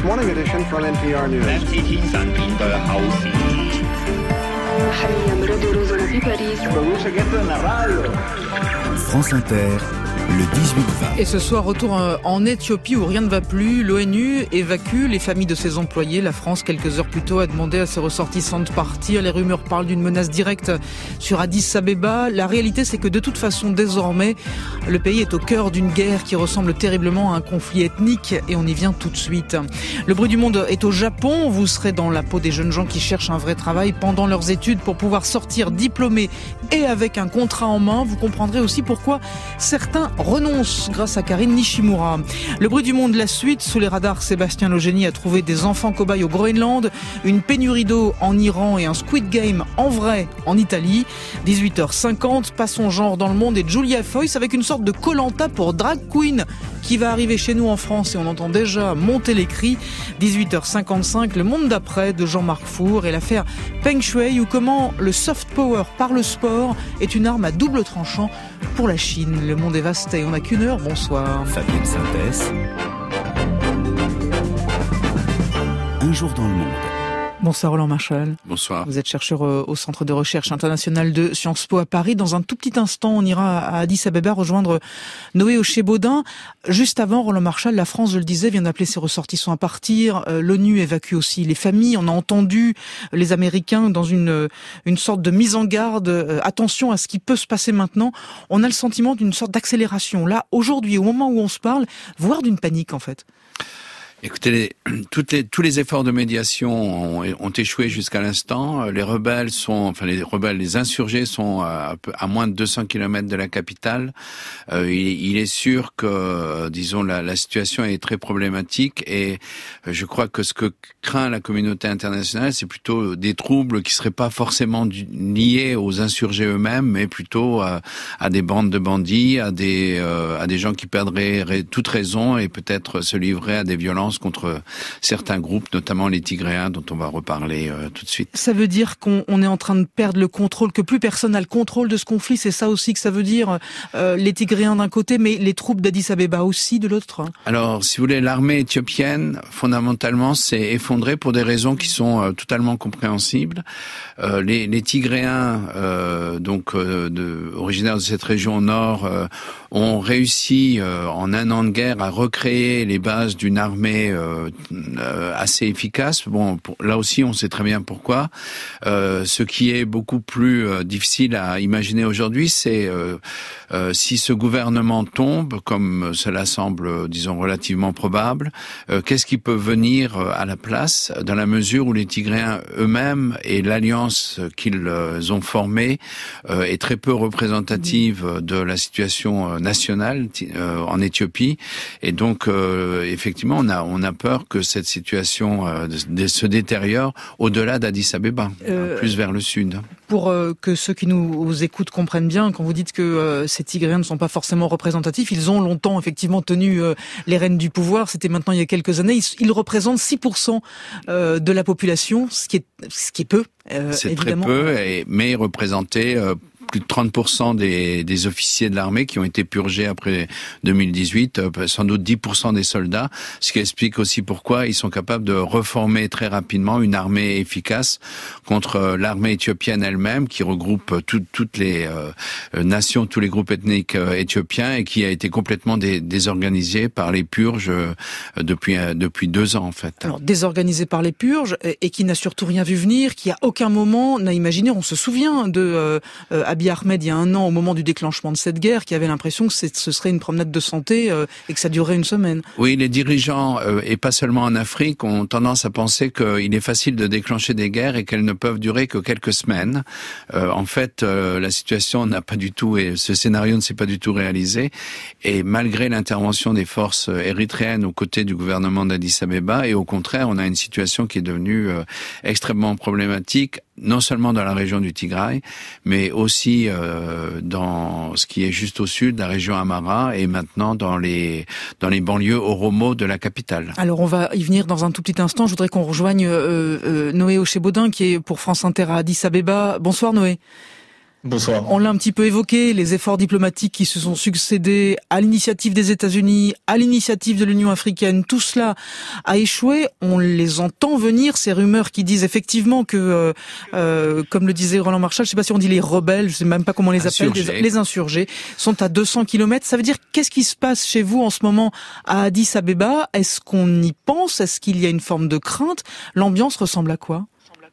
This morning edition from NPR News. France Inter, le 18-20. Et ce soir, retour en Éthiopie où rien ne va plus. L'ONU évacue les familles de ses employés. La France, quelques heures plus tôt, a demandé à ses ressortissants de partir. Les rumeurs parlent d'une menace directe sur Addis Abeba. La réalité, c'est que de toute façon, désormais, le pays est au cœur d'une guerre qui ressemble terriblement à un conflit ethnique. Et on y vient tout de suite. Le bruit du monde est au Japon. Vous serez dans la peau des jeunes gens qui cherchent un vrai travail pendant leurs études pour pouvoir sortir diplômés et avec un contrat en main. Vous comprendrez aussi pourquoi certains renonce grâce à Karine Nishimura. Le bruit du monde, la suite. Sous les radars, Sébastien Logénie a trouvé des enfants cobayes au Groenland, une pénurie d'eau en Iran et un Squid Game en vrai en Italie. 18h50, pas son genre dans le monde et Julia Foyce avec une sorte de Koh-Lanta pour drag queen qui va arriver chez nous en France et on entend déjà monter les cris. 18h55, le monde d'après de Jean-Marc Four et l'affaire Peng Shuai ou comment le soft power par le sport est une arme à double tranchant pour la Chine. Le monde est vaste et on n'a qu'une heure. Bonsoir. Fabienne Synthèse. Un jour dans le monde. Bonsoir Roland Marchal. Bonsoir. Vous êtes chercheur au Centre de recherche international de Sciences Po à Paris. Dans un tout petit instant, on ira à Addis Abeba rejoindre Noé Ochai-Baudin. Juste avant, Roland Marchal, la France, je le disais, vient d'appeler ses ressortissants à partir. L'ONU évacue aussi les familles. On a entendu les Américains dans une sorte de mise en garde. Attention à ce qui peut se passer maintenant. On a le sentiment d'une sorte d'accélération. Là, aujourd'hui, au moment où on se parle, voire d'une panique en fait. Écoutez, tous les efforts de médiation ont échoué jusqu'à l'instant. Les insurgés sont à moins de 200 km de la capitale. Il est sûr que, disons, la situation est très problématique et je crois que ce que craint la communauté internationale, c'est plutôt des troubles qui seraient pas forcément liés aux insurgés eux-mêmes, mais plutôt à des bandes de bandits, à des gens qui perdraient toute raison et peut-être se livreraient à des violences contre certains groupes, notamment les Tigréens, dont on va reparler tout de suite. Ça veut dire qu'on est en train de perdre le contrôle, que plus personne n'a le contrôle de ce conflit, c'est ça aussi que ça veut dire, les Tigréens d'un côté, mais les troupes d'Addis Abeba aussi de l'autre? Alors, si vous voulez, l'armée éthiopienne, fondamentalement, s'est effondrée pour des raisons qui sont totalement compréhensibles. Les Tigréens, originaires de cette région au nord, ont réussi, en un an de guerre, à recréer les bases d'une armée assez efficace. Bon, là aussi, on sait très bien pourquoi. Ce qui est beaucoup plus difficile à imaginer aujourd'hui, c'est si ce gouvernement tombe, comme cela semble, disons, relativement probable, qu'est-ce qui peut venir à la place, dans la mesure où les Tigréens eux-mêmes et l'alliance qu'ils ont formée est très peu représentative de la situation nationale en Éthiopie. Et donc, effectivement, on a peur que cette situation se détériore au-delà d'Addis Abeba, plus vers le sud. Pour que ceux qui nous écoutent comprennent bien, quand vous dites que ces Tigréens ne sont pas forcément représentatifs, ils ont longtemps effectivement tenu les rênes du pouvoir, c'était maintenant il y a quelques années, ils représentent 6% de la population, ce qui est peu. C'est évidemment. Très peu, mais représenter plus de 30% des officiers de l'armée qui ont été purgés après 2018, sans doute 10% des soldats, ce qui explique aussi pourquoi ils sont capables de reformer très rapidement une armée efficace contre l'armée éthiopienne elle-même, qui regroupe toutes les nations, tous les groupes ethniques éthiopiens et qui a été complètement désorganisée par les purges depuis 2 ans en fait. Alors désorganisée par les purges et qui n'a surtout rien vu venir, qui à aucun moment n'a imaginé, on se souvient de Abiy Ahmed il y a 1 an au moment du déclenchement de cette guerre, qui avait l'impression que ce serait une promenade de santé et que ça durerait 1 semaine. Oui, les dirigeants, et pas seulement en Afrique, ont tendance à penser qu'il est facile de déclencher des guerres et qu'elles ne peuvent durer que quelques semaines. En fait, la situation n'a pas du tout, et ce scénario ne s'est pas du tout réalisé. Et malgré l'intervention des forces érythréennes aux côtés du gouvernement d'Addis Abeba, et au contraire, on a une situation qui est devenue extrêmement problématique, non seulement dans la région du Tigray, mais aussi dans ce qui est juste au sud, la région Amhara, et maintenant dans les banlieues Oromo de la capitale. Alors on va y venir dans un tout petit instant. Je voudrais qu'on rejoigne Noé Ochai-Baudin qui est pour France Inter à Addis Abeba. Bonsoir Noé. Bonsoir. On l'a un petit peu évoqué, les efforts diplomatiques qui se sont succédés à l'initiative des États-Unis, à l'initiative de l'Union africaine, tout cela a échoué. On les entend venir, ces rumeurs qui disent effectivement que, comme le disait Roland Marchal, je ne sais pas si on dit les rebelles, je ne sais même pas comment on les appelle, les insurgés, sont à 200 km. Ça veut dire, qu'est-ce qui se passe chez vous en ce moment à Addis Abeba? Est-ce qu'on y pense? Est-ce qu'il y a une forme de crainte? L'ambiance ressemble à quoi?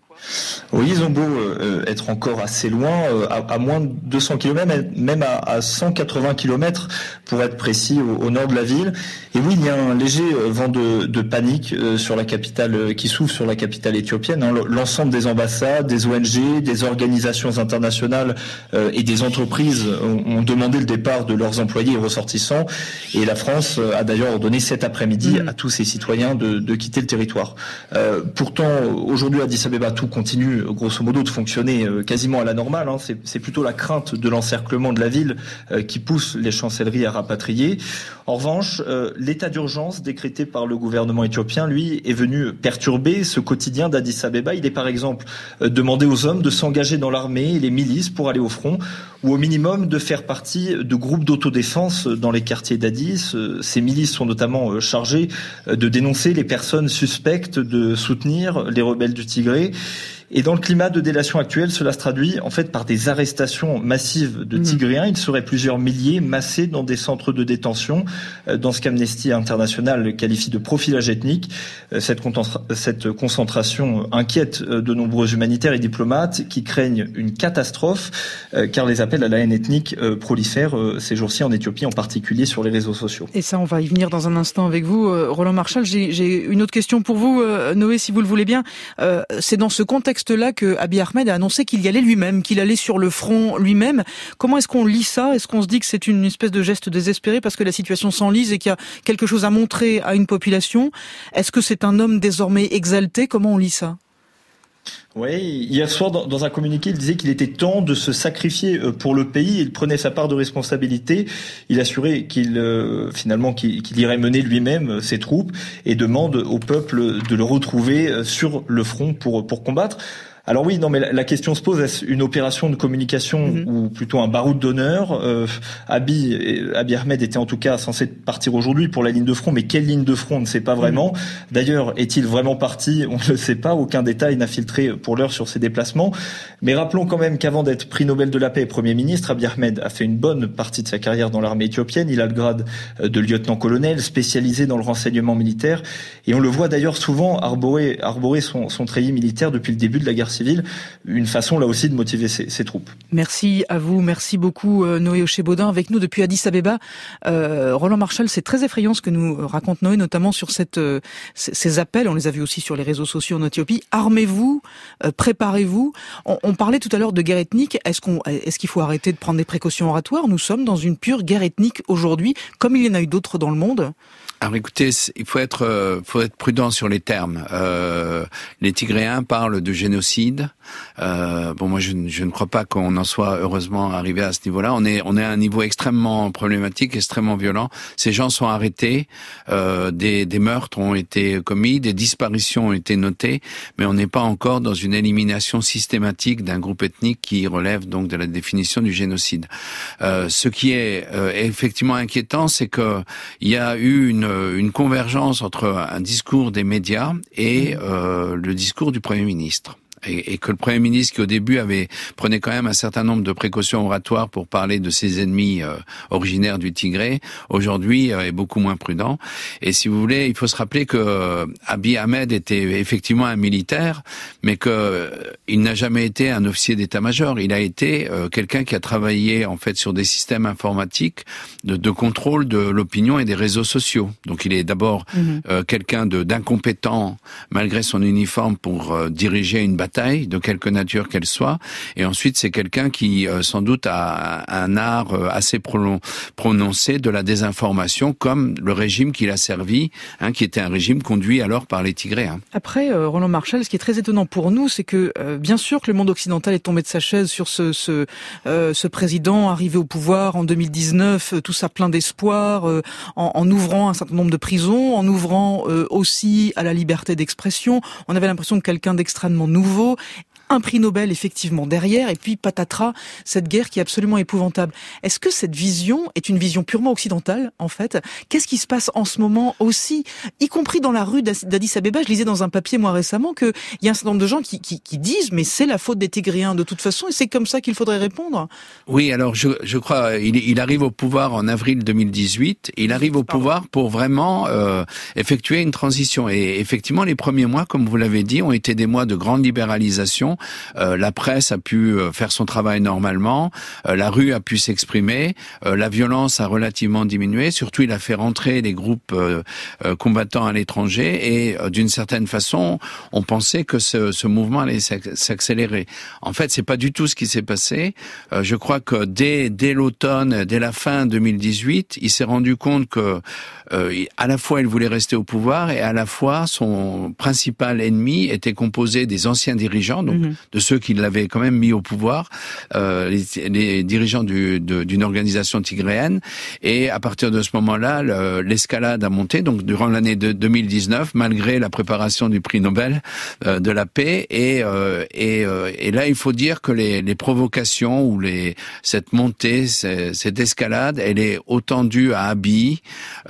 Oui, ils ont beau être encore assez loin, à moins de 200 km, même à 180 km pour être précis, au nord de la ville. Et oui, il y a un léger vent de panique sur la capitale, qui souffle sur la capitale éthiopienne. L'ensemble des ambassades, des ONG, des organisations internationales et des entreprises ont demandé le départ de leurs employés et ressortissants. Et la France a d'ailleurs ordonné cet après-midi à tous ses citoyens de quitter le territoire. Pourtant, aujourd'hui à Addis Abeba, tout continue grosso modo de fonctionner quasiment à la normale. C'est plutôt la crainte de l'encerclement de la ville qui pousse les chancelleries à rapatrier. En revanche, l'état d'urgence décrété par le gouvernement éthiopien, lui, est venu perturber ce quotidien d'Addis Abeba. Il est par exemple demandé aux hommes de s'engager dans l'armée et les milices pour aller au front, ou au minimum de faire partie de groupes d'autodéfense dans les quartiers d'Addis. Ces milices sont notamment chargées de dénoncer les personnes suspectes de soutenir les rebelles du Tigré. Et dans le climat de délation actuel, cela se traduit en fait par des arrestations massives de Tigréens. Il serait plusieurs milliers massés dans des centres de détention, dans ce qu'Amnesty International qualifie de profilage ethnique. Cette concentration inquiète de nombreux humanitaires et diplomates qui craignent une catastrophe, car les appels à la haine ethnique prolifèrent ces jours-ci en Éthiopie, en particulier sur les réseaux sociaux. Et ça, on va y venir dans un instant avec vous, Roland Marchal. J'ai une autre question pour vous, Noé, si vous le voulez bien. C'est dans ce contexte là que Abiy Ahmed a annoncé qu'il y allait lui-même, qu'il allait sur le front lui-même. Comment est-ce qu'on lit ça? Est-ce qu'on se dit que c'est une espèce de geste désespéré parce que la situation s'enlise et qu'il y a quelque chose à montrer à une population? Est-ce que c'est un homme désormais exalté? Comment on lit ça? Oui, hier soir, dans un communiqué, il disait qu'il était temps de se sacrifier pour le pays. Il prenait sa part de responsabilité. Il assurait qu'il irait mener lui-même ses troupes et demande au peuple de le retrouver sur le front pour combattre. Alors oui, non, mais la question se pose, est-ce une opération de communication ou plutôt un baroud d'honneur? Abiy Ahmed était en tout cas censé partir aujourd'hui pour la ligne de front, mais quelle ligne de front, on ne sait pas vraiment. D'ailleurs, est-il vraiment parti? On ne le sait pas, aucun détail n'a filtré pour l'heure sur ses déplacements. Mais rappelons quand même qu'avant d'être prix Nobel de la paix et Premier ministre, Abiy Ahmed a fait une bonne partie de sa carrière dans l'armée éthiopienne. Il a le grade de lieutenant-colonel, spécialisé dans le renseignement militaire. Et on le voit d'ailleurs souvent arborer son treillis militaire depuis le début de la guerre civile, une façon là aussi de motiver ses troupes. Merci à vous, merci beaucoup Noé Ochai-Baudin avec nous depuis Addis Abeba. Roland Marchal, c'est très effrayant ce que nous raconte Noé, notamment sur ces appels, on les a vus aussi sur les réseaux sociaux en Éthiopie. Armez-vous, préparez-vous. On parlait tout à l'heure de guerre ethnique, est-ce qu'il faut arrêter de prendre des précautions oratoires? Nous sommes dans une pure guerre ethnique aujourd'hui, comme il y en a eu d'autres dans le monde. Alors écoutez, il faut être prudent sur les termes. Les Tigréens parlent de génocide. Moi je ne crois pas qu'on en soit heureusement arrivé à ce niveau-là. On est à un niveau extrêmement problématique, extrêmement violent. Ces gens sont arrêtés, des meurtres ont été commis, des disparitions ont été notées, mais on n'est pas encore dans une élimination systématique d'un groupe ethnique qui relève donc de la définition du génocide. Ce qui est effectivement inquiétant, c'est que il y a eu une convergence entre un discours des médias et le discours du Premier ministre. Et que le Premier ministre, qui au début prenait quand même un certain nombre de précautions oratoires pour parler de ses ennemis originaires du Tigré, aujourd'hui est beaucoup moins prudent. Et si vous voulez, il faut se rappeler que Abiy Ahmed était effectivement un militaire, mais que il n'a jamais été un officier d'état-major. Il a été quelqu'un qui a travaillé en fait sur des systèmes informatiques de contrôle de l'opinion et des réseaux sociaux. Donc il est d'abord quelqu'un d'incompétent malgré son uniforme pour diriger une bataille de quelque nature qu'elle soit, et ensuite c'est quelqu'un qui sans doute a un art assez prononcé de la désinformation, comme le régime qu'il a servi, qui était un régime conduit alors par les Tigréens. Après, Roland Marchal, ce qui est très étonnant pour nous, c'est que bien sûr que le monde occidental est tombé de sa chaise sur ce président arrivé au pouvoir en 2019, tout ça plein d'espoir, en ouvrant un certain nombre de prisons, en ouvrant aussi à la liberté d'expression. On avait l'impression que quelqu'un d'extrêmement nouveau. un prix Nobel effectivement derrière, et puis patatras, cette guerre qui est absolument épouvantable. Est-ce que cette vision est une vision purement occidentale, en fait? Qu'est-ce qui se passe en ce moment aussi, y compris dans la rue d'Addis Abeba? Je lisais dans un papier, moi, récemment, qu'il y a un certain nombre de gens qui disent, mais c'est la faute des Tigréens de toute façon, et c'est comme ça qu'il faudrait répondre. Oui, alors je crois, il arrive au pouvoir en avril 2018, il arrive au pouvoir pour vraiment effectuer une transition. Et effectivement, les premiers mois, comme vous l'avez dit, ont été des mois de grande libéralisation. La presse a pu faire son travail normalement, la rue a pu s'exprimer, la violence a relativement diminué, surtout il a fait rentrer les groupes combattants à l'étranger, et d'une certaine façon, on pensait que ce mouvement allait s'accélérer. En fait, c'est pas du tout ce qui s'est passé. Je crois que dès l'automne, dès la fin 2018, il s'est rendu compte que à la fois il voulait rester au pouvoir, et à la fois son principal ennemi était composé des anciens dirigeants, donc de ceux qui l'avaient quand même mis au pouvoir, les dirigeants d'une organisation tigréenne. Et à partir de ce moment-là, l'escalade a monté. Donc durant l'année 2019, malgré la préparation du prix Nobel de la paix, et là il faut dire que les provocations ou cette montée, cette escalade, elle est autant due à Abiy,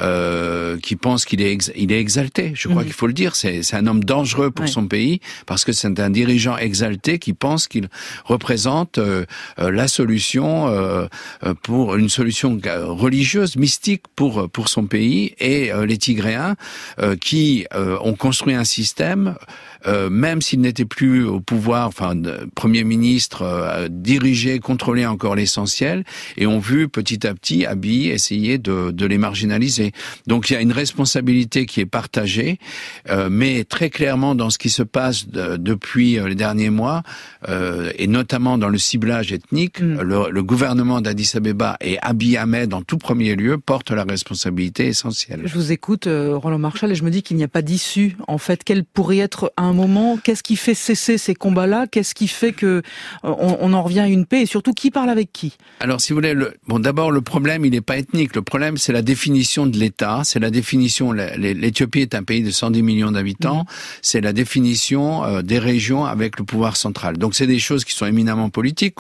qui pense qu'il est exalté. Je crois qu'il faut le dire. C'est un homme dangereux pour son pays, parce que c'est un dirigeant exalté qui pense qu'il représente la solution pour une solution religieuse, mystique pour son pays. Et les Tigréens qui ont construit un système, même s'il n'était plus au pouvoir, Premier ministre, diriger, contrôler encore l'essentiel, et ont vu petit à petit Abiy essayer de les marginaliser. Donc il y a une responsabilité qui est partagée, mais très clairement dans ce qui se passe depuis les derniers mois, et notamment dans le ciblage ethnique, le gouvernement d'Addis Abeba et Abiy Ahmed en tout premier lieu portent la responsabilité essentielle. Je vous écoute, Roland Marchal, et je me dis qu'il n'y a pas d'issue. En fait, quelle pourrait être un moment? Qu'est-ce qui fait cesser ces combats-là? Qu'est-ce qui fait que on en revient à une paix? Et surtout, qui parle avec qui? Alors, si vous voulez, d'abord, le problème, il n'est pas ethnique. Le problème, c'est la définition de l'État. C'est la définition. L'Éthiopie est un pays de 110 millions d'habitants. C'est la définition des régions avec le pouvoir central. Donc, c'est des choses qui sont éminemment politiques,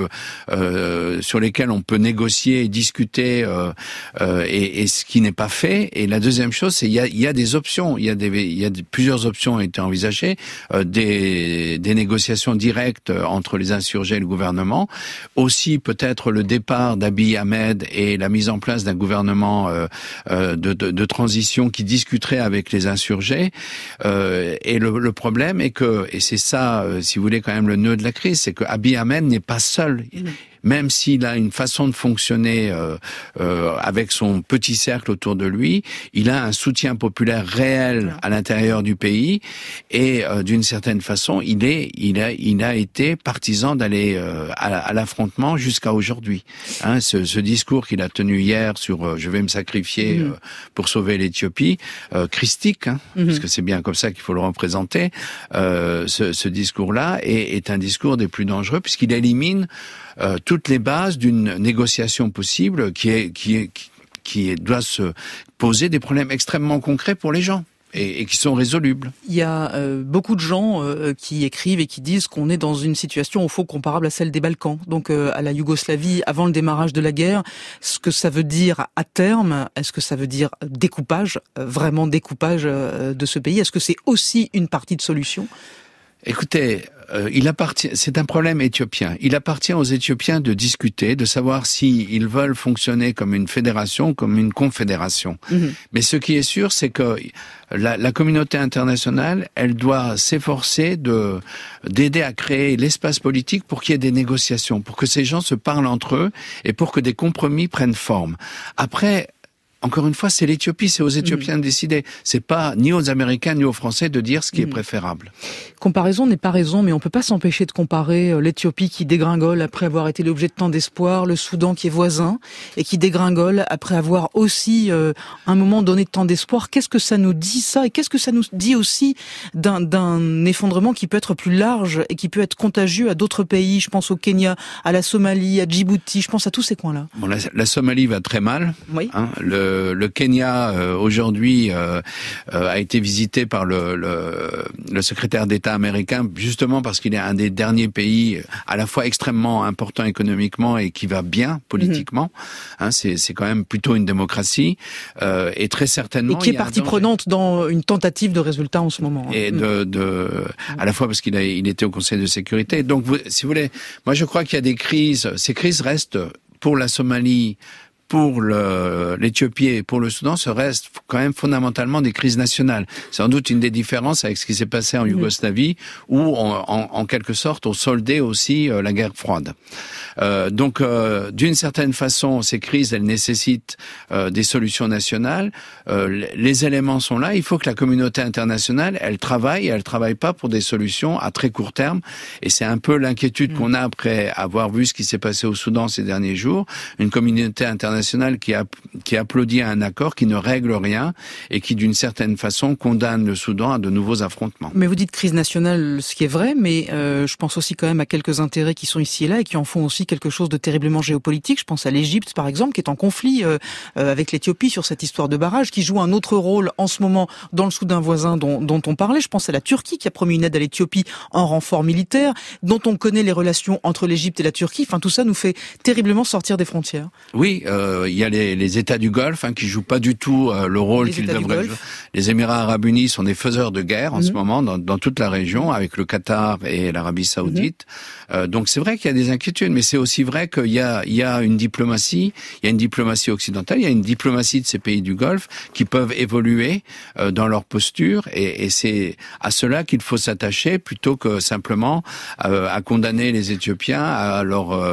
sur lesquelles on peut négocier et discuter, et ce qui n'est pas fait. Et la deuxième chose, c'est il y a des options. Plusieurs options ont été envisagées, des négociations directes entre les insurgés et le gouvernement, aussi peut-être le départ d'Abiy Ahmed et la mise en place d'un gouvernement de transition qui discuterait avec les insurgés. Et le problème est que, et c'est ça, si vous voulez, quand même le nœud de la crise, c'est que Abiy Ahmed n'est pas seul. Même s'il a une façon de fonctionner avec son petit cercle autour de lui, il a un soutien populaire réel à l'intérieur du pays, et d'une certaine façon, il a été partisan d'aller à l'affrontement jusqu'à aujourd'hui. Ce discours qu'il a tenu hier sur je vais me sacrifier pour sauver l'Éthiopie, christique, parce que c'est bien comme ça qu'il faut le représenter. Ce discours-là est un discours des plus dangereux, puisqu'il élimine toutes les bases d'une négociation possible qui doit se poser des problèmes extrêmement concrets pour les gens. Et qui sont résolubles. Il y a beaucoup de gens qui écrivent et qui disent qu'on est dans une situation au fond comparable à celle des Balkans, donc à la Yougoslavie avant le démarrage de la guerre. Ce que ça veut dire à terme, est-ce que ça veut dire découpage, vraiment découpage de ce pays? Est-ce que c'est aussi une partie de solution? Écoutez, c'est un problème éthiopien. Il appartient aux Éthiopiens de discuter, de savoir s'ils veulent fonctionner comme une fédération, comme une confédération. Mais ce qui est sûr, c'est que la communauté internationale, elle doit s'efforcer d'aider à créer l'espace politique pour qu'il y ait des négociations, pour que ces gens se parlent entre eux et pour que des compromis prennent forme. Après, encore une fois, c'est l'Éthiopie, c'est aux Éthiopiens de décider. C'est pas ni aux Américains ni aux Français de dire ce qui est préférable. Comparaison n'est pas raison, mais on peut pas s'empêcher de comparer l'Éthiopie qui dégringole après avoir été l'objet de tant d'espoir, le Soudan qui est voisin et qui dégringole après avoir aussi un moment donné de tant d'espoir. Qu'est-ce que ça nous dit ça? Et qu'est-ce que ça nous dit aussi d'un effondrement qui peut être plus large et qui peut être contagieux à d'autres pays? Je pense au Kenya, à la Somalie, à Djibouti, je pense à tous ces coins-là. Bon, la Somalie va très mal. Oui. le Kenya aujourd'hui a été visité par le secrétaire d'État américain, justement parce qu'il est un des derniers pays à la fois extrêmement important économiquement et qui va bien politiquement. C'est quand même plutôt une démocratie et très certainement. Et qui est partie prenante dans une tentative de résultat en ce moment. Et à la fois parce qu'il était au Conseil de sécurité. Donc, si vous voulez, moi je crois qu'il y a des crises. Ces crises restent pour la Somalie, pour l'Éthiopie et pour le Soudan, ce reste quand même fondamentalement des crises nationales. C'est sans doute une des différences avec ce qui s'est passé en Yougoslavie, où en quelque sorte on soldait aussi la guerre froide. Donc, d'une certaine façon, ces crises, elles nécessitent des solutions nationales. Les éléments sont là. Il faut que la communauté internationale, elle travaille pas pour des solutions à très court terme. Et c'est un peu l'inquiétude qu'on a après avoir vu ce qui s'est passé au Soudan ces derniers jours. Une communauté internationale qui applaudit à un accord qui ne règle rien et qui, d'une certaine façon, condamne le Soudan à de nouveaux affrontements. Mais vous dites crise nationale, ce qui est vrai, mais je pense aussi quand même à quelques intérêts qui sont ici et là et qui en font aussi quelque chose de terriblement géopolitique. Je pense à l'Égypte, par exemple, qui est en conflit avec l'Éthiopie sur cette histoire de barrage, qui joue un autre rôle en ce moment dans le Soudan voisin dont on parlait. Je pense à la Turquie, qui a promis une aide à l'Éthiopie en renfort militaire, dont on connaît les relations entre l'Égypte et la Turquie. Enfin, tout ça nous fait terriblement sortir des frontières. Oui, il y a les États du Golfe qui jouent pas du tout le rôle qu'ils devraient jouer. Les Émirats Arabes Unis sont des faiseurs de guerre en ce moment dans toute la région, avec le Qatar et l'Arabie Saoudite. Donc c'est vrai qu'il y a des inquiétudes, mais c'est aussi vrai qu'il y a une diplomatie, il y a une diplomatie occidentale, il y a une diplomatie de ces pays du Golfe qui peuvent évoluer dans leur posture, et c'est à cela qu'il faut s'attacher plutôt que simplement à condamner les Éthiopiens à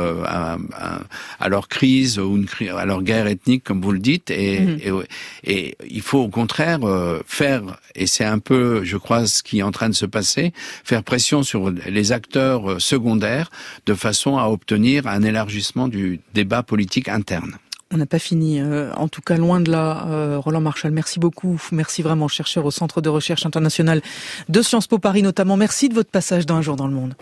leur crise ou à leur guerre ethnique, comme vous le dites, et il faut au contraire faire, et c'est un peu, je crois, ce qui est en train de se passer, faire pression sur les acteurs secondaires de façon à obtenir un élargissement du débat politique interne. On n'a pas fini, en tout cas loin de là. Roland Marchal, merci beaucoup. Merci vraiment, chercheur au Centre de recherche internationale de Sciences Po Paris notamment. Merci de votre passage dans Un jour dans le monde.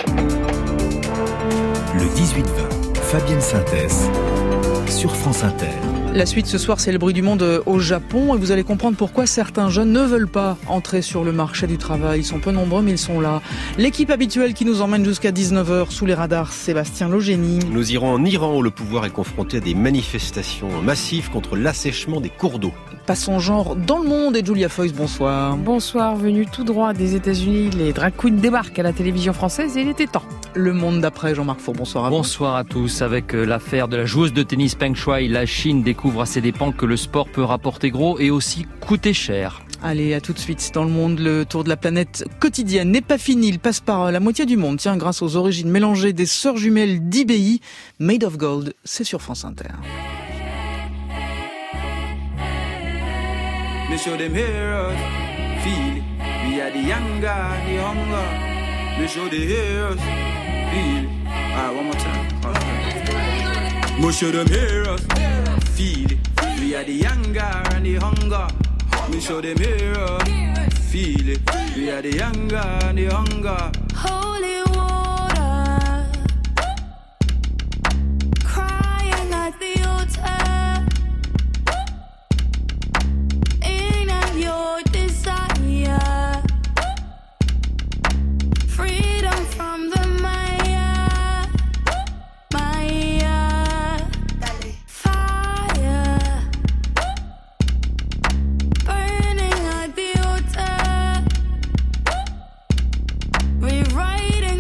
Le 18-20, Fabienne Synthèse sur France Inter. La suite ce soir, c'est le bruit du monde au Japon, et vous allez comprendre pourquoi certains jeunes ne veulent pas entrer sur le marché du travail. Ils sont peu nombreux, mais ils sont là. L'équipe habituelle qui nous emmène jusqu'à 19h sous les radars, Sébastien Logénie. Nous irons en Iran où le pouvoir est confronté à des manifestations massives contre l'assèchement des cours d'eau. Passons genre dans le monde, et Julia Foyce, bonsoir. Bonsoir, venu tout droit des États-Unis, les drag queens débarquent à la télévision française et il était temps. Le monde d'après, Jean-Marc Four, bonsoir à vous. Bonsoir à tous. Avec l'affaire de la joueuse de tennis Peng Shuai, la Chine découvre à ses dépens que le sport peut rapporter gros et aussi coûter cher. Allez, à tout de suite dans le monde. Le tour de la planète quotidienne n'est pas fini. Il passe par la moitié du monde. Tiens, grâce aux origines mélangées des sœurs jumelles d'IBI, Made of Gold, c'est sur France Inter. Me show them heroes, feel it. We are the younger, the hunger. Me show the heroes, feel it. One more time. Me show them heroes, feel it. We are the younger and the hunger. Me show them heroes, feel it. We are the younger and the hunger. Holy water, crying at the altar. Your desire, freedom from the Maya, fire, burning at the altar, rewriting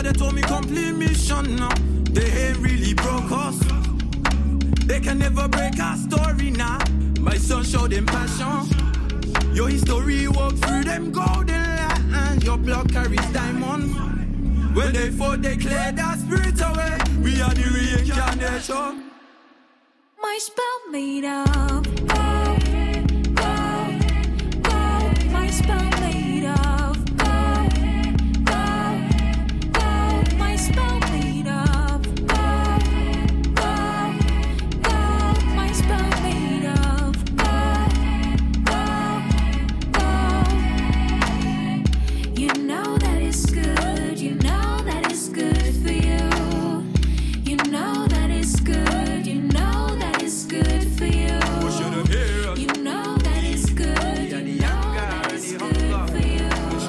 they told me complete mission now. They ain't really broke us. They can never break our story now. My son showed them passion. Your history walk through them golden lines. Your blood carries diamonds. When they fought, they cleared our spirit away. We are the reincarnation. My spell made of gold, gold, gold. My spell made of gold, gold, gold. My spell made of gold, gold, gold. My spell made of gold, gold, gold. You know that it's good. You know that it's good for you. You know that it's good. You know that it's good for you. You know that it's good. You know that it's good for you.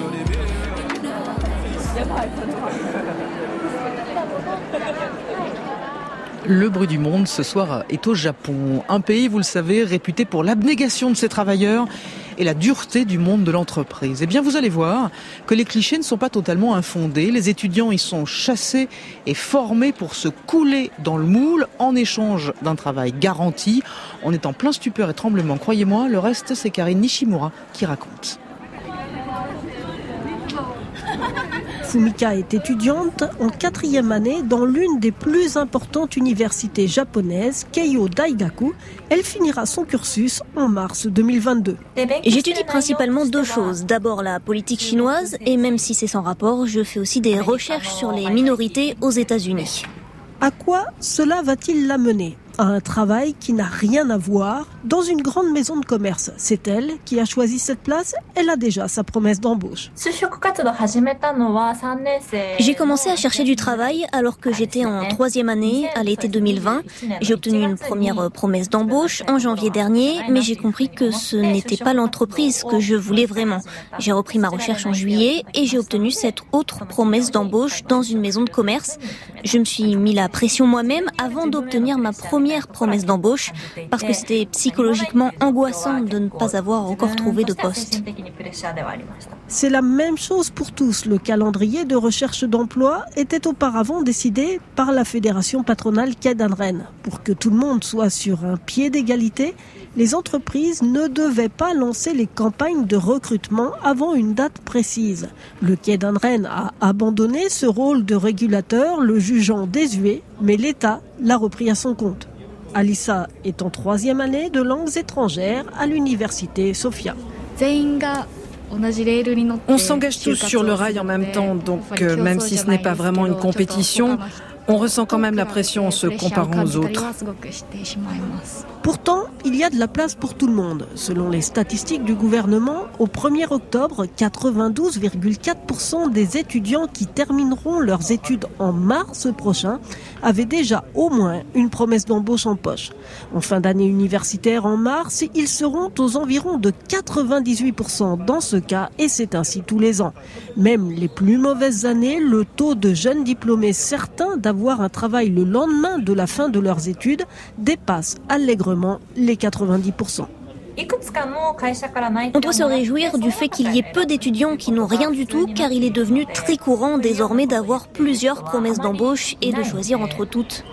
Le bruit du monde ce soir est au Japon, un pays, vous le savez, réputé pour l'abnégation de ses travailleurs et la dureté du monde de l'entreprise. Eh bien, vous allez voir que les clichés ne sont pas totalement infondés. Les étudiants y sont chassés et formés pour se couler dans le moule en échange d'un travail garanti. On est en plein stupeur et tremblement, croyez-moi. Le reste, c'est Karine Nishimura qui raconte. Fumika est étudiante en 4e année dans l'une des plus importantes universités japonaises, Keio Daigaku. Elle finira son cursus en mars 2022. J'étudie principalement 2 choses. D'abord la politique chinoise et même si c'est sans rapport, je fais aussi des recherches sur les minorités aux États-Unis. À quoi cela va-t-il l'amener ? À un travail qui n'a rien à voir dans une grande maison de commerce. C'est elle qui a choisi cette place. Elle a déjà sa promesse d'embauche. J'ai commencé à chercher du travail alors que j'étais en 3e année à l'été 2020. J'ai obtenu une première promesse d'embauche en janvier dernier, mais j'ai compris que ce n'était pas l'entreprise que je voulais vraiment. J'ai repris ma recherche en juillet et j'ai obtenu cette autre promesse d'embauche dans une maison de commerce. Je me suis mis la pression moi-même avant d'obtenir ma première promesse d'embauche parce que c'était psychologiquement angoissant de ne pas avoir encore trouvé de poste. C'est la même chose pour tous. Le calendrier de recherche d'emploi était auparavant décidé par la fédération patronale Keidanren. Pour que tout le monde soit sur un pied d'égalité, les entreprises ne devaient pas lancer les campagnes de recrutement avant une date précise. Le Keidanren a abandonné ce rôle de régulateur, le jugeant désuet, mais l'État l'a repris à son compte. Alissa est en 3e année de langues étrangères à l'université Sophia. On s'engage tous sur le rail en même temps, donc même si ce n'est pas vraiment une compétition, on ressent quand même la pression en se comparant aux autres. Pourtant, il y a de la place pour tout le monde. Selon les statistiques du gouvernement, au 1er octobre, 92,4% des étudiants qui termineront leurs études en mars prochain avaient déjà au moins une promesse d'embauche en poche. En fin d'année universitaire en mars, ils seront aux environs de 98% dans ce cas, et c'est ainsi tous les ans. Même les plus mauvaises années, le taux de jeunes diplômés certains d'avoir un travail le lendemain de la fin de leurs études dépasse allègrement les 90%. On doit se réjouir du fait qu'il y ait peu d'étudiants qui n'ont rien du tout, car il est devenu très courant désormais d'avoir plusieurs promesses d'embauche et de choisir entre toutes.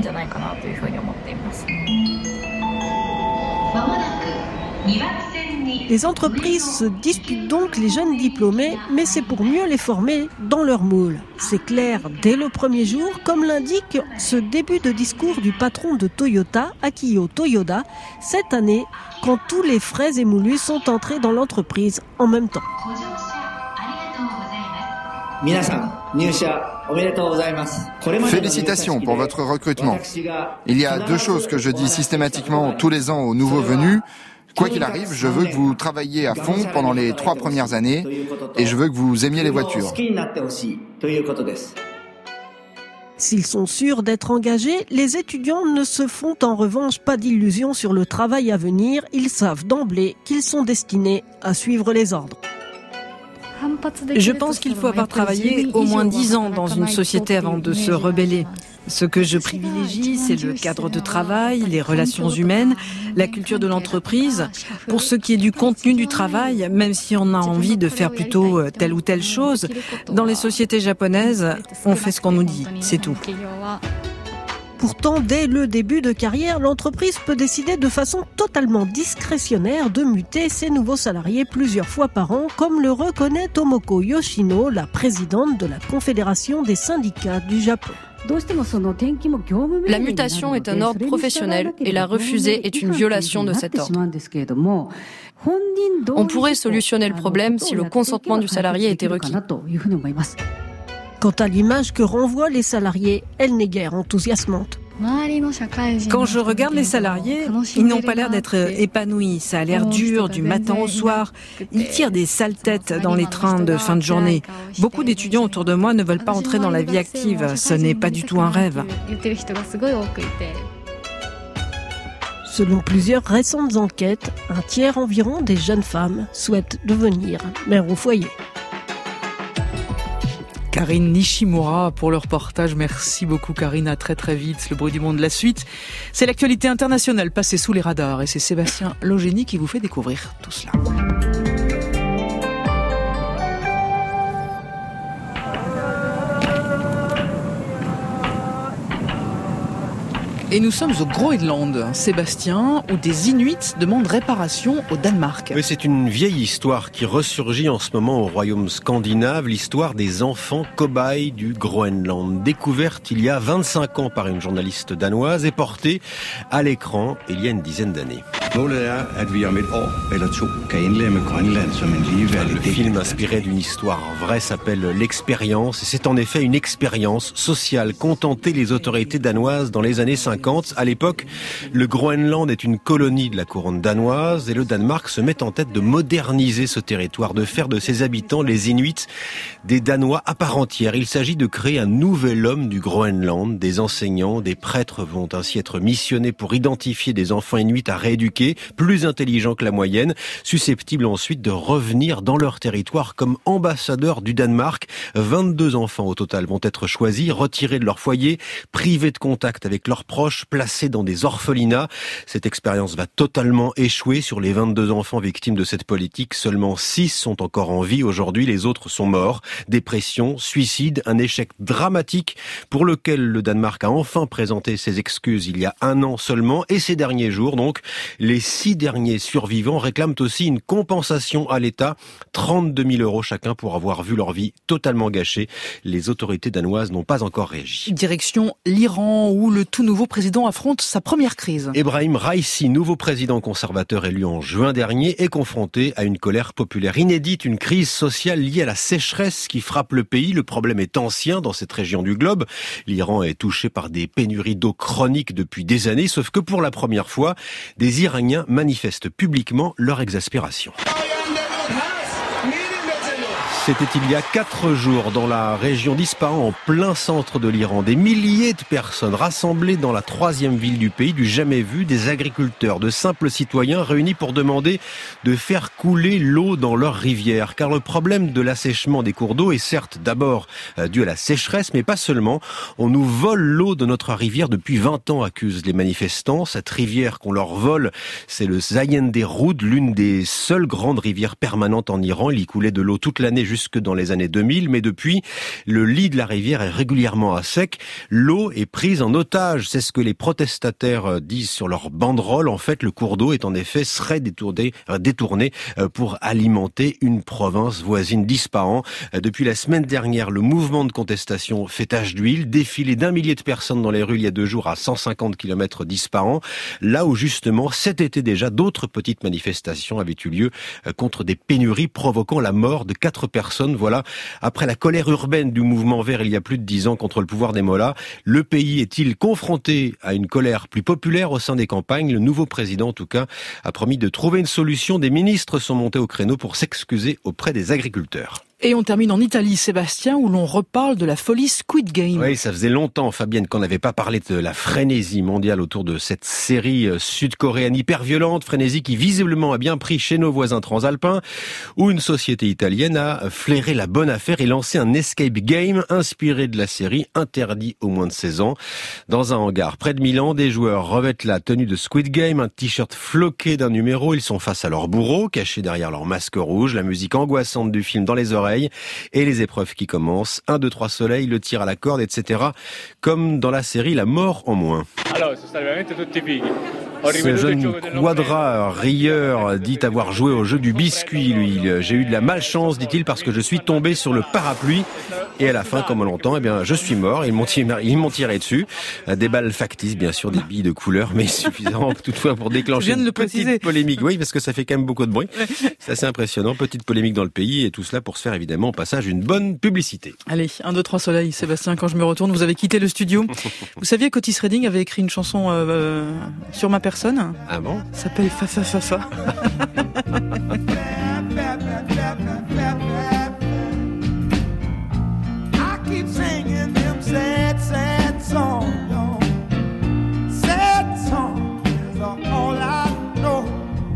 Les entreprises se disputent donc les jeunes diplômés, mais c'est pour mieux les former dans leur moule. C'est clair dès le premier jour, comme l'indique ce début de discours du patron de Toyota, Akio Toyoda, cette année, quand tous les frais émoulus sont entrés dans l'entreprise en même temps. Félicitations pour votre recrutement. Il y a 2 choses que je dis systématiquement tous les ans aux nouveaux venus. Quoi qu'il arrive, je veux que vous travailliez à fond pendant les 3 premières années et je veux que vous aimiez les voitures. S'ils sont sûrs d'être engagés, les étudiants ne se font en revanche pas d'illusions sur le travail à venir. Ils savent d'emblée qu'ils sont destinés à suivre les ordres. Je pense qu'il faut avoir travaillé au moins 10 ans dans une société avant de se rebeller. Ce que je privilégie, c'est le cadre de travail, les relations humaines, la culture de l'entreprise. Pour ce qui est du contenu du travail, même si on a envie de faire plutôt telle ou telle chose, dans les sociétés japonaises, on fait ce qu'on nous dit, c'est tout. Pourtant, dès le début de carrière, l'entreprise peut décider de façon totalement discrétionnaire de muter ses nouveaux salariés plusieurs fois par an, comme le reconnaît Tomoko Yoshino, la présidente de la Confédération des syndicats du Japon. La mutation est un ordre professionnel et la refuser est une violation de cet ordre. On pourrait solutionner le problème si le consentement du salarié était requis. Quant à l'image que renvoient les salariés, elle n'est guère enthousiasmante. Quand je regarde les salariés, ils n'ont pas l'air d'être épanouis. Ça a l'air dur du matin au soir. Ils tirent des sales têtes dans les trains de fin de journée. Beaucoup d'étudiants autour de moi ne veulent pas entrer dans la vie active. Ce n'est pas du tout un rêve. Selon plusieurs récentes enquêtes, un tiers environ des jeunes femmes souhaitent devenir mère au foyer. Karine Nishimura pour le reportage. Merci beaucoup Karine, à très très vite. Le bruit du monde, la suite. C'est l'actualité internationale passée sous les radars et c'est Sébastien Logénie qui vous fait découvrir tout cela. Et nous sommes au Groenland, Sébastien, où des Inuits demandent réparation au Danemark. Oui, c'est une vieille histoire qui ressurgit en ce moment au royaume scandinave, l'histoire des enfants cobayes du Groenland. Découverte il y a 25 ans par une journaliste danoise et portée à l'écran il y a une dizaine d'années. Le film inspiré d'une histoire vraie s'appelle L'Expérience et c'est en effet une expérience sociale qu'ont tenté les autorités danoises dans les années 50. À l'époque, le Groenland est une colonie de la couronne danoise et le Danemark se met en tête de moderniser ce territoire, de faire de ses habitants, les Inuits, des Danois à part entière. Il s'agit de créer un nouvel homme du Groenland. Des enseignants, des prêtres vont ainsi être missionnés pour identifier des enfants Inuits à rééduquer, plus intelligents que la moyenne, susceptibles ensuite de revenir dans leur territoire comme ambassadeurs du Danemark. 22 enfants au total vont être choisis, retirés de leur foyer, privés de contact avec leurs proches, placés dans des orphelinats. Cette expérience va totalement échouer. Sur les 22 enfants victimes de cette politique, seulement 6 sont encore en vie aujourd'hui, les autres sont morts. Dépression, suicide, un échec dramatique pour lequel le Danemark a enfin présenté ses excuses il y a 1 an seulement. Et ces derniers jours, donc, les 6 derniers survivants réclament aussi une compensation à l'État, 32 000 € chacun pour avoir vu leur vie totalement gâchée. Les autorités danoises n'ont pas encore réagi. Direction l'Iran, où le tout nouveau président affronte sa première crise. Ebrahim Raïssi, nouveau président conservateur élu en juin dernier, est confronté à une colère populaire inédite, une crise sociale liée à la sécheresse qui frappe le pays. Le problème est ancien dans cette région du globe. L'Iran est touché par des pénuries d'eau chroniques depuis des années, sauf que pour la première fois, des Iraniens manifestent publiquement leur exaspération. C'était il y a 4 jours dans la région d'Ispahan, en plein centre de l'Iran. Des milliers de personnes rassemblées dans la 3e ville du pays, du jamais vu, des agriculteurs, de simples citoyens réunis pour demander de faire couler l'eau dans leurs rivières. Car le problème de l'assèchement des cours d'eau est certes d'abord dû à la sécheresse, mais pas seulement. On nous vole l'eau de notre rivière depuis 20 ans, accusent les manifestants. Cette rivière qu'on leur vole, c'est le Zayende Roud, l'une des seules grandes rivières permanentes en Iran. Il y coulait de l'eau toute l'année jusque dans les années 2000, mais depuis, le lit de la rivière est régulièrement à sec. L'eau est prise en otage, c'est ce que les protestataires disent sur leur banderole. En fait, le cours d'eau serait détourné pour alimenter une province voisine d'Ispahan. Depuis la semaine dernière, le mouvement de contestation fait tache d'huile, défilé d'1 millier de personnes dans les rues il y a 2 jours à 150 km d'Ispahan, là où justement cet été déjà d'autres petites manifestations avaient eu lieu contre des pénuries provoquant la mort de 4 personnes. Voilà, après la colère urbaine du mouvement vert il y a plus de 10 ans contre le pouvoir des mollahs, le pays est-il confronté à une colère plus populaire au sein des campagnes? Le nouveau président, en tout cas, a promis de trouver une solution. Des ministres sont montés au créneau pour s'excuser auprès des agriculteurs. Et on termine en Italie, Sébastien, où l'on reparle de la folie Squid Game. Oui, ça faisait longtemps, Fabienne, qu'on n'avait pas parlé de la frénésie mondiale autour de cette série sud-coréenne hyper violente, frénésie qui visiblement a bien pris chez nos voisins transalpins, où une société italienne a flairé la bonne affaire et lancé un escape game inspiré de la série, interdit aux moins de 16 ans. Dans un hangar près de Milan, des joueurs revêtent la tenue de Squid Game, un t-shirt floqué d'un numéro, ils sont face à leur bourreau, cachés derrière leur masque rouge, la musique angoissante du film dans les oreilles, et les épreuves qui commencent. 1, 2, 3 soleil, le tir à la corde, etc. Comme dans la série La mort en moins. Ce jeune quadra rieur dit avoir joué au jeu du biscuit, lui. J'ai eu de la malchance, dit-il, parce que je suis tombé sur le parapluie. Et à la fin, comme on l'entend, eh bien, je suis mort. Ils m'ont tiré dessus. Des balles factices, bien sûr, des billes de couleur, mais suffisantes toutefois pour déclencher une petite polémique. Oui, parce que ça fait quand même beaucoup de bruit. C'est assez impressionnant. Petite polémique dans le pays et tout cela pour se faire évidemment au passage une bonne publicité. Allez, 1, 2, 3 soleil. Sébastien, quand je me retourne, vous avez quitté le studio. Vous saviez qu'Otis Redding avait écrit une chanson sur ma personne. Ah bon? Ça s'appelle Fa Fa Fa Fa. I keep singing them sad, sad songs. Sad songs is all I know.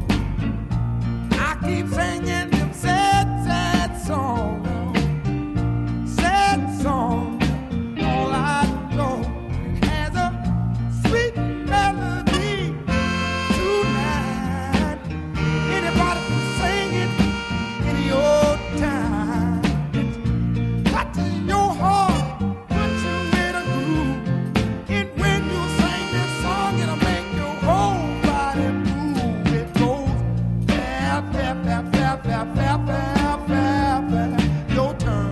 I keep singing them sad, sad songs. Sad songs, all I know. It has a sweet melody tonight. Anybody can sing it any old time. It's touching your heart, puts you in a groove. And when you sing this song, it'll make your whole body move. It goes fa fa fa fa fa fa fa fa fa. Your turn.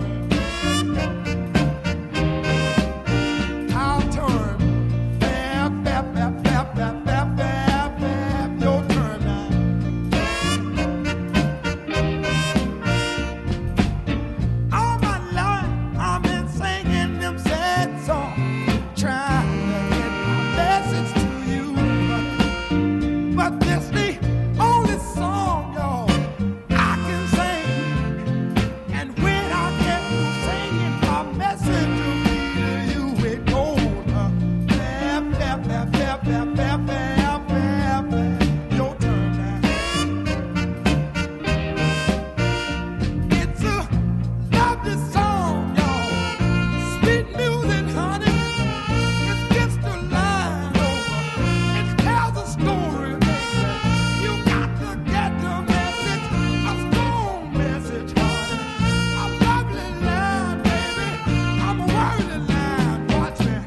I'll turn. Fa fa fa fa fa fa fa fa. Your turn now. All my life I've been singing them sad songs, trying to get my message to you. But this the only song, y'all, I can sing. And when I get to singing my message will be to you, it goes fa fa fa fa fa fa fa fa. Your turn now. It's a lovely song, y'all. Sweet music, honey. It gets the line over. It tells a story, baby. You got to get the message, a strong message, honey. A lovely line, baby. I'm a worthy line. Watch me.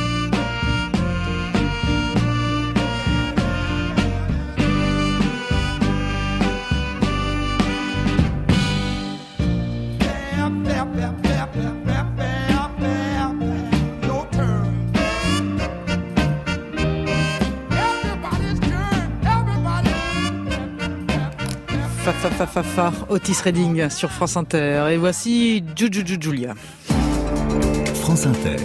Fa fa fa fa fa fa fa. Your turn. Everybody's turn. Everybody. Fa Fa Fa Fa Fa, Otis Redding sur France Inter. Et voici Juju Julia. France Inter.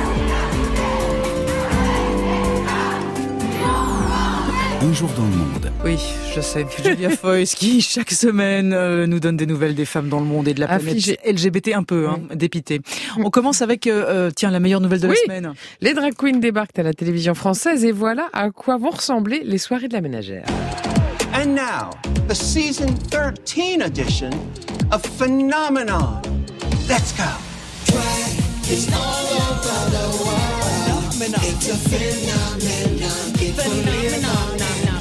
Un jour dans le monde. Oui, je sais. Julia Foyce qui, chaque semaine, nous donne des nouvelles des femmes dans le monde et de la planète LGBT un peu, dépitée. On commence avec, la meilleure nouvelle de la semaine. Les drag queens débarquent à la télévision française et voilà à quoi vont ressembler les soirées de la ménagère. And now, the season 13 edition of Phenomenon. Let's go. It's all over the world. It's a phenomenon. It's a phenomenon.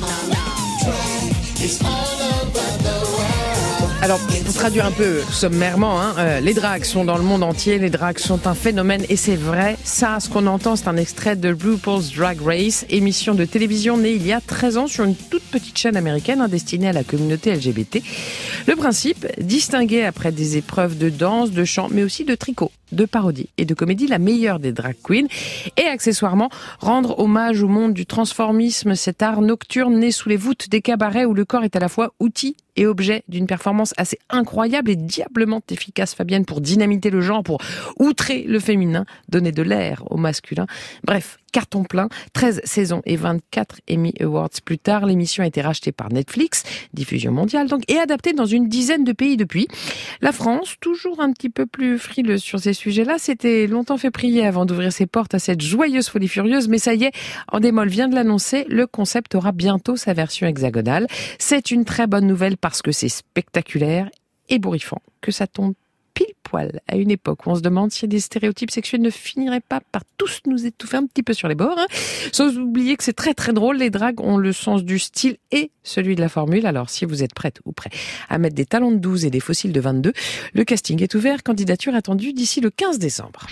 It's all over the world. Alors, pour traduire un peu sommairement, les drags sont dans le monde entier, les drags sont un phénomène et c'est vrai, ça, ce qu'on entend, c'est un extrait de RuPaul's Drag Race, émission de télévision née il y a 13 ans sur une toute petite chaîne américaine destinée à la communauté LGBT. Le principe, distinguer après des épreuves de danse, de chant, mais aussi de tricot, de parodie et de comédie la meilleure des drag queens et accessoirement rendre hommage au monde du transformisme, cet art nocturne né sous les voûtes des cabarets où le corps est à la fois outil et objet d'une performance assez incroyable et diablement efficace, Fabienne, pour dynamiter le genre, pour outrer le féminin, donner de l'air au masculin. Bref, carton plein, 13 saisons et 24 Emmy Awards plus tard. L'émission a été rachetée par Netflix, diffusion mondiale donc, et adaptée dans une dizaine de pays depuis. La France, toujours un petit peu plus frileuse sur ces sujets-là, s'était longtemps fait prier avant d'ouvrir ses portes à cette joyeuse folie furieuse, mais ça y est, Endemol vient de l'annoncer, le concept aura bientôt sa version hexagonale. C'est une très bonne nouvelle parce que c'est spectaculaire, ébouriffant, que ça tombe pile poil à une époque où on se demande si des stéréotypes sexuels ne finiraient pas par tous nous étouffer un petit peu sur les bords. Sans oublier que c'est très très drôle, les dragues ont le sens du style et celui de la formule. Alors si vous êtes prête ou prêt à mettre des talons de 12 et des fossiles de 22, le casting est ouvert, candidature attendue d'ici le 15 décembre.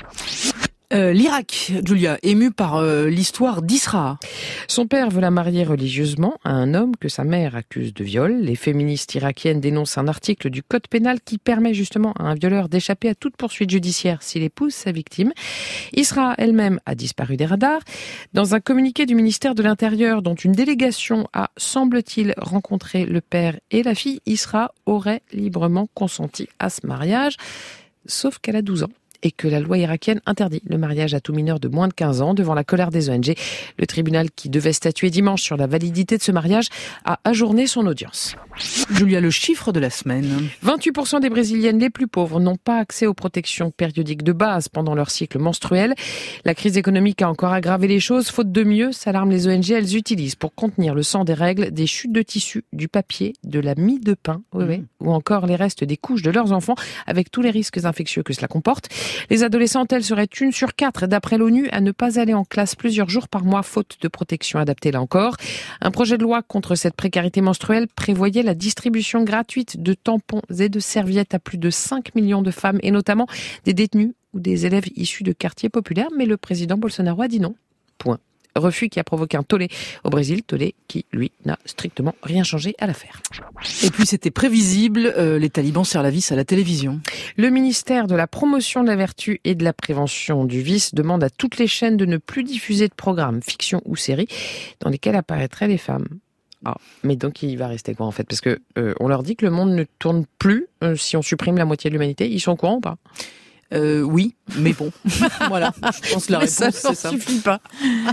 L'Irak, Julia, ému par l'histoire d'Isra. Son père veut la marier religieusement à un homme que sa mère accuse de viol. Les féministes irakiennes dénoncent un article du code pénal qui permet justement à un violeur d'échapper à toute poursuite judiciaire s'il épouse sa victime. Isra elle-même a disparu des radars. Dans un communiqué du ministère de l'Intérieur dont une délégation a, semble-t-il, rencontré le père et la fille, Isra aurait librement consenti à ce mariage, sauf qu'elle a 12 ans. Et que la loi irakienne interdit le mariage à tout mineur de moins de 15 ans. Devant la colère des ONG, le tribunal qui devait statuer dimanche sur la validité de ce mariage a ajourné son audience. Julia, le chiffre de la semaine. 28% des Brésiliennes les plus pauvres n'ont pas accès aux protections périodiques de base pendant leur cycle menstruel. La crise économique a encore aggravé les choses. Faute de mieux, s'alarment les ONG, elles utilisent pour contenir le sang des règles des chutes de tissu, du papier, de la mie de pain, ou encore les restes des couches de leurs enfants, avec tous les risques infectieux que cela comporte. Les adolescentes, elles, seraient 1 sur 4, d'après l'ONU, à ne pas aller en classe plusieurs jours par mois, faute de protection adaptée là encore. Un projet de loi contre cette précarité menstruelle prévoyait la distribution gratuite de tampons et de serviettes à plus de 5 millions de femmes, et notamment des détenus ou des élèves issus de quartiers populaires, mais le président Bolsonaro a dit non. Point. Refus qui a provoqué un tollé au Brésil, tollé qui, lui, n'a strictement rien changé à l'affaire. Et puis c'était prévisible, les talibans serrent la vis à la télévision. Le ministère de la promotion de la vertu et de la prévention du vice demande à toutes les chaînes de ne plus diffuser de programmes, fiction ou séries, dans lesquels apparaîtraient les femmes. Ah, mais donc il va rester quoi en fait ? Parce que on leur dit que le monde ne tourne plus si on supprime la moitié de l'humanité. Ils sont au courant ou pas ? Oui, mais bon, voilà, je pense que la réponse c'est ça. Ça suffit pas.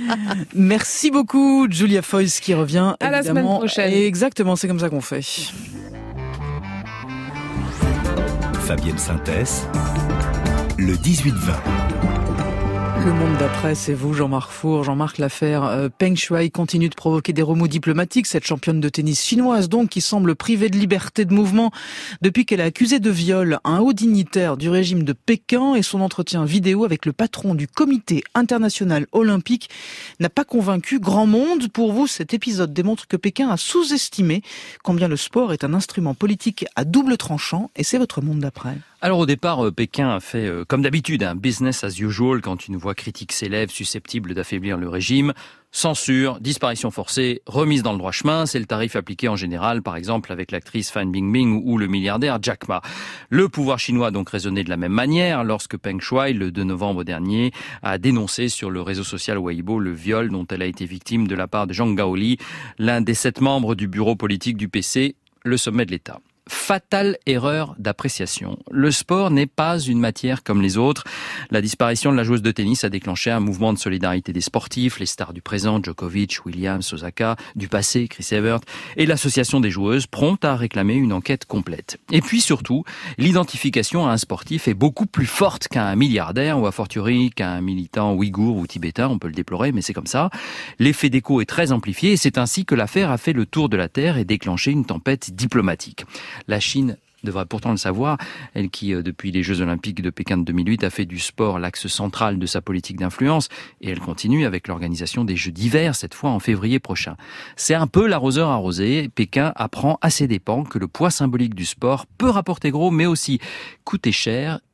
Merci beaucoup, Julia Foyce qui revient à la semaine prochaine. Exactement, c'est comme ça qu'on fait. Fabienne Synthèse, le 18-20. Le monde d'après, c'est vous, Jean-Marc Four. Jean-Marc, l'affaire Peng Shuai continue de provoquer des remous diplomatiques. Cette championne de tennis chinoise, donc, qui semble privée de liberté de mouvement depuis qu'elle a accusé de viol un haut dignitaire du régime de Pékin, et son entretien vidéo avec le patron du Comité international olympique n'a pas convaincu grand monde. Pour vous, cet épisode démontre que Pékin a sous-estimé combien le sport est un instrument politique à double tranchant, et c'est votre monde d'après. Alors au départ, Pékin a fait, comme d'habitude, un business as usual quand une voix critique s'élève susceptible d'affaiblir le régime. Censure, disparition forcée, remise dans le droit chemin, c'est le tarif appliqué en général, par exemple avec l'actrice Fan Bingbing ou le milliardaire Jack Ma. Le pouvoir chinois a donc raisonné de la même manière lorsque Peng Shuai, le 2 novembre dernier, a dénoncé sur le réseau social Weibo le viol dont elle a été victime de la part de Zhang Gaoli, l'un des 7 membres du bureau politique du PC, le sommet de l'État. Fatale erreur d'appréciation. Le sport n'est pas une matière comme les autres. La disparition de la joueuse de tennis a déclenché un mouvement de solidarité des sportifs, les stars du présent, Djokovic, Williams, Osaka, du passé, Chris Evert, et l'association des joueuses, prompte à réclamer une enquête complète. Et puis surtout, l'identification à un sportif est beaucoup plus forte qu'à un milliardaire ou a fortiori qu'à un militant ouïghour ou tibétain, on peut le déplorer, mais c'est comme ça. L'effet d'écho est très amplifié et c'est ainsi que l'affaire a fait le tour de la Terre et déclenché une tempête diplomatique. La Chine devrait pourtant le savoir, elle qui, depuis les Jeux Olympiques de Pékin de 2008, a fait du sport l'axe central de sa politique d'influence, et elle continue avec l'organisation des Jeux d'hiver, cette fois en février prochain. C'est un peu l'arroseur arrosé. Pékin apprend à ses dépens que le poids symbolique du sport peut rapporter gros, mais aussi coûter cher,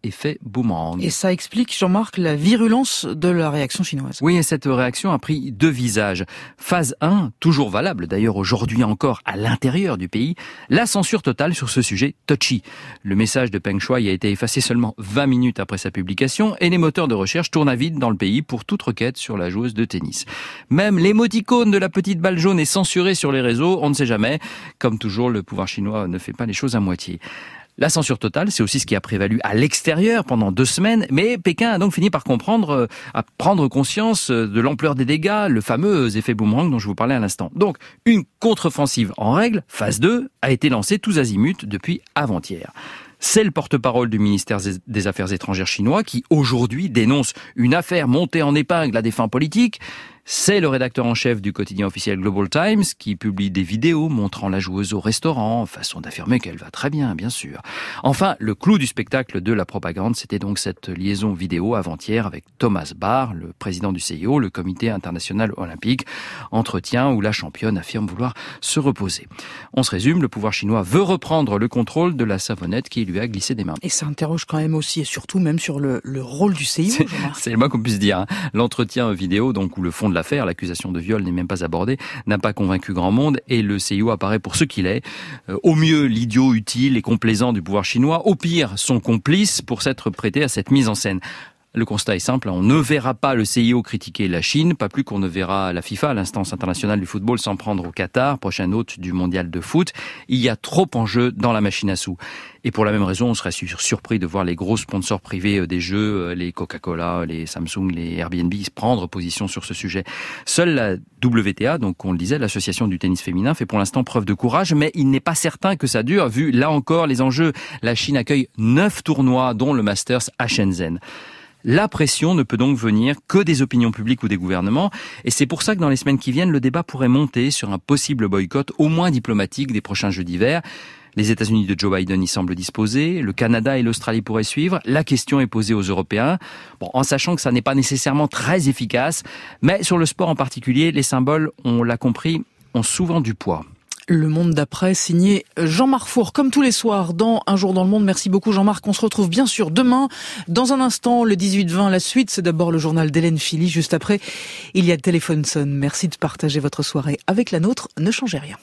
effet boomerang. Et ça explique, Jean-Marc, la virulence de la réaction chinoise. Oui, et cette réaction a pris deux visages. Phase 1, toujours valable d'ailleurs aujourd'hui encore à l'intérieur du pays, la censure totale sur ce sujet touchy. Le message de Peng Shuai a été effacé seulement 20 minutes après sa publication et les moteurs de recherche tournent à vide dans le pays pour toute requête sur la joueuse de tennis. Même l'émoticône de la petite balle jaune est censuré sur les réseaux, on ne sait jamais. Comme toujours, le pouvoir chinois ne fait pas les choses à moitié. La censure totale, c'est aussi ce qui a prévalu à l'extérieur pendant 2 semaines, mais Pékin a donc fini par prendre conscience de l'ampleur des dégâts, le fameux effet boomerang dont je vous parlais à l'instant. Donc, une contre-offensive en règle, phase 2, a été lancée tous azimuts depuis avant-hier. C'est le porte-parole du ministère des Affaires étrangères chinois qui, aujourd'hui, dénonce une affaire montée en épingle à des fins politiques. C'est le rédacteur en chef du quotidien officiel Global Times qui publie des vidéos montrant la joueuse au restaurant, façon d'affirmer qu'elle va très bien, bien sûr. Enfin, le clou du spectacle de la propagande, c'était donc cette liaison vidéo avant-hier avec Thomas Bach, le président du CIO, le Comité international olympique, entretien où la championne affirme vouloir se reposer. On se résume, le pouvoir chinois veut reprendre le contrôle de la savonnette qui lui a glissé des mains. Et ça interroge quand même aussi, et surtout même sur le rôle du CIO, Jean-Marc. C'est le moins qu'on puisse dire, hein. L'entretien vidéo, donc où le fond de l'affaire, l'accusation de viol n'est même pas abordée, n'a pas convaincu grand monde et le CIO apparaît pour ce qu'il est. Au mieux, l'idiot utile et complaisant du pouvoir chinois, au pire, son complice pour s'être prêté à cette mise en scène. Le constat est simple, on ne verra pas le CIO critiquer la Chine, pas plus qu'on ne verra la FIFA, l'instance internationale du football, s'en prendre au Qatar, prochain hôte du mondial de foot. Il y a trop en jeu dans la machine à sous. Et pour la même raison, on serait surpris de voir les gros sponsors privés des jeux, les Coca-Cola, les Samsung, les Airbnb, prendre position sur ce sujet. Seule la WTA, donc on le disait, l'association du tennis féminin, fait pour l'instant preuve de courage, mais il n'est pas certain que ça dure, vu là encore les enjeux. La Chine accueille 9 tournois, dont le Masters à Shenzhen. La pression ne peut donc venir que des opinions publiques ou des gouvernements, et c'est pour ça que dans les semaines qui viennent, le débat pourrait monter sur un possible boycott, au moins diplomatique, des prochains Jeux d'hiver. Les États-Unis de Joe Biden y semblent disposés, le Canada et l'Australie pourraient suivre. La question est posée aux Européens, en sachant que ça n'est pas nécessairement très efficace, mais sur le sport en particulier, les symboles, on l'a compris, ont souvent du poids. Le Monde d'après, signé Jean-Marc Four, comme tous les soirs dans Un jour dans le monde. Merci beaucoup Jean-Marc. On se retrouve bien sûr demain. Dans un instant, le 18-20, la suite, c'est d'abord le journal d'Hélène Philly. Juste après, il y a Téléphone sonne. Merci de partager votre soirée avec la nôtre. Ne changez rien.